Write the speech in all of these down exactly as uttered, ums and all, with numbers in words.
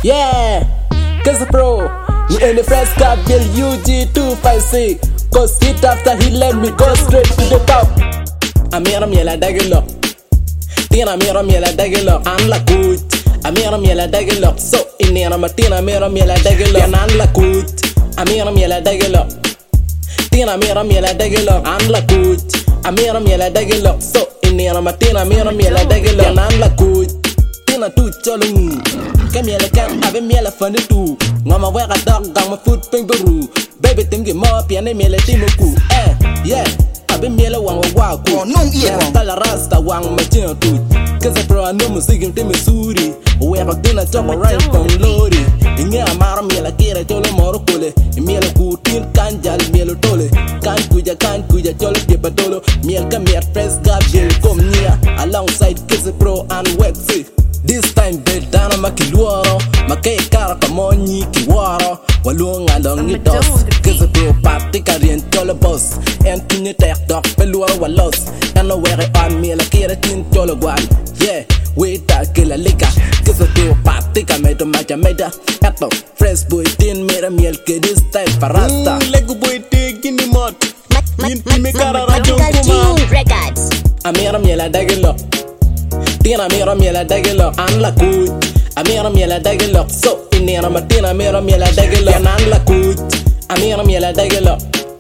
Yeah, cause bro, me in the first car bill U G two five six. Cause hit after he let me go straight to the top. Amira miela dagelo. Tina mira miela dagelo. I'm la good. Amira miela dagelo. So in here Martina mira miela dagelo. And I'm la good. Amira miela dagelo. Tina mira miela dagelo. I'm la good. Amira miela dagelo. So in here Martina mira miela dagelo. And I'm la good. Tina tu cholung. Kamiela kam ave miela funny too. Ngama wega dog gang my foot ping baru. Baby tim get more piano miela timuku. Eh, yeah. Ave miela wang wa ku. Nung iya Kala la rasta wang ma chin tu. Cause bro I know music im tim suri. We have a dinner chop right from lori. Inge amara miela kira cholo moro kole. Miela ku tin kanjal mielo tole. Kan kuja kan kuja cholo tipa tolo. Miel kamier fresh gabriel kom nia. Alongside Kiss Pro and Wexy. This time bedana makiluoro. Makay kara kamonyi kiwaro. Walunga long ni dos. Kiss Pro party karien cholo boss. En tunye tek dok peluoro walos. En no were on me la kira tin cholo guan. Yeah, we ta kila lika. Kiss Pro party kameto macha meta. Eto fresh boy tin mera miel ke this time farasta. Lego boy te gini mod. Yin pime kara rajon kuma. Records. Amira miela dagelo. Tina mira miela dagelo. I'm la good. Amira miela dagelo. So in here Martina mira miela dagelo. And I'm la good. Amira miela dagelo.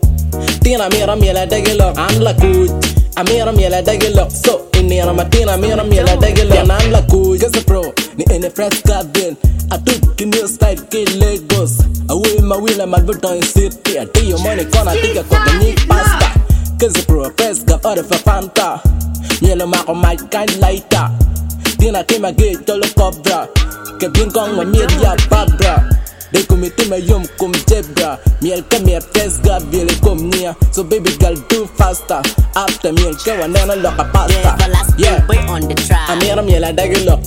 Tina mira miela dagelo. I'm la good. Amira miela dagelo. So in here Martina mira miela dagelo. And I'm la good. Cause bro, ni in the fresh garden. I took in your style ke Lagos. I will my will and my button city. I take your money gonna take a coconut pasta. Cause bro, fresh got order for Fanta. Miela mako my kind lighter. Tina tima gate tolo cobra. Que bien con my media babra. They come to my yum come jebra. Miel come here fresh gabriel come near. So baby girl do faster. After miel go and then lock a pasta. Yeah, boy on the track. Amira miela dagelo.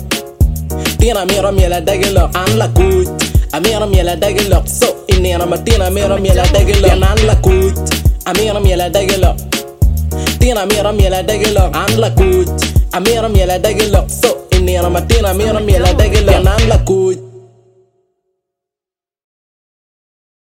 Tina mira miela dagelo. I'm la good. Amira miela dagelo. So in here Martina mira miela dagelo. And I'm la good. Amira miela dagelo. Tina mira miela dagelo. I'm la good. Amira miela dagelo. So in here Martina mira miela dagelo. And I'm la good.